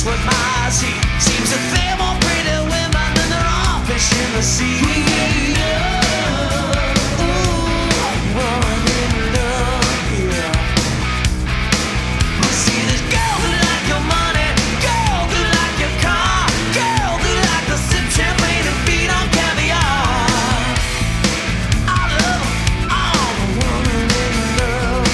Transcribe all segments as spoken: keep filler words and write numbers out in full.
with my seat. Seems that they're more pretty women than there are fish in the sea. Ooh, one in love, yeah. You see this girl who like your money, girl who like your car, girl who like to sip champagne and feed on caviar. I love all the women in love.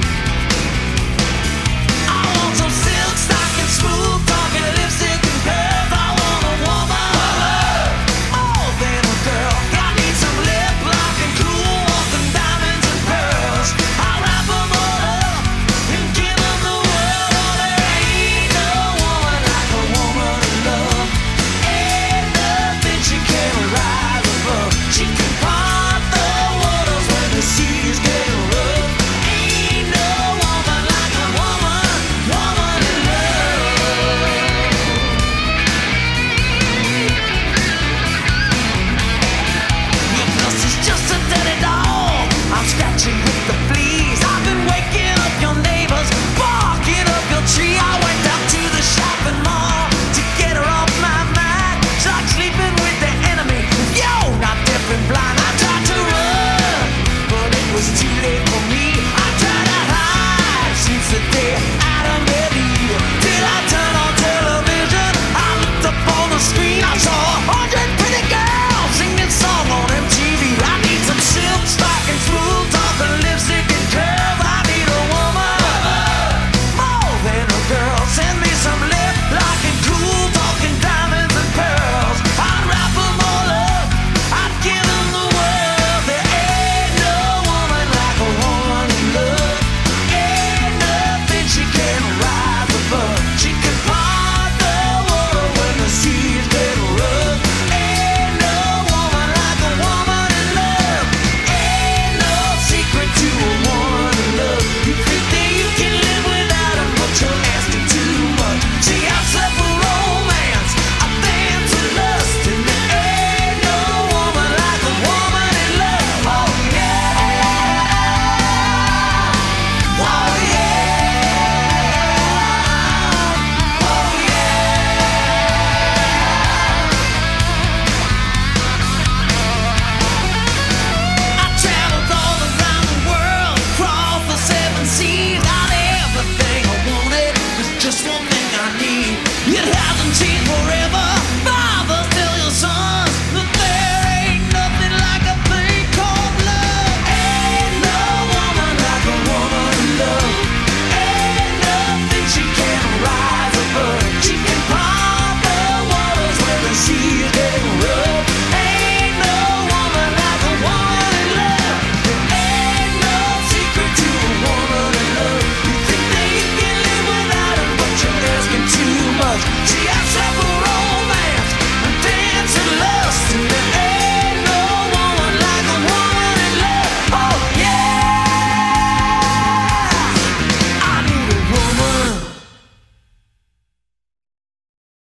I want some silk stocking, smooth talking, lipstick and pearls. I want a woman more than a girl. I need some lip lock and cool walking diamonds and pearls. I'll wrap 'em all up and give 'em the world. Oh, there ain't no woman like a woman in love. Ain't nothing she can't rise above. She can part the waters when the seas get rough. Ain't no woman like a woman, woman in love. Your plus is just a dirty dog. I'm scratching with the fleas. I've been waking up your neighbors, barking up your tree. I went out to the shopping mall to get her off my mind. It's like sleeping with the enemy. Yo, not deaf and blind. I tried to run, but it was too late for me. I tried to hide since the day Adam met Eve. Till I turned on television, I looked up on the screen. I saw a hundred pretty girls singing song on M T V. I need some silk stocking, smooth talking, lipstick and curls. I need a woman more than a girl. Send me some lip locking, cool talking, diamonds and pearls. I'd wrap 'em all up, I'd give 'em the world. There ain't no woman like a woman in love. Ain't nothing she can't rise above. She can part the water when the seas get rough. Ain't no woman like a woman in love. Ain't no secret to a woman in love. You think that you can live without her, but you're asking too much. See, I've slept for romance, I've danced with lust, and there ain't no woman like a woman in love. Oh yeah, oh yeah, oh yeah. I traveled all around the world, across the seven seas. Not everything I wanted, there's just one thing I need. It hasn't changed forever.